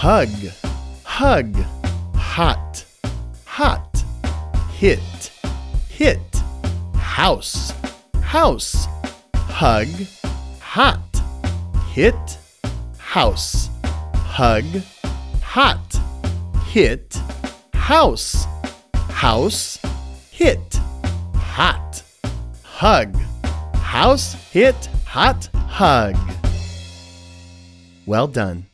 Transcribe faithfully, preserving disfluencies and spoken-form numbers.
hug, hug, hot, hot, hit, hit, house, house, hug, hot, hit, house, hug, hot, hit, house, house, hit, hot, hug, house, hit, hot, hug. Well done.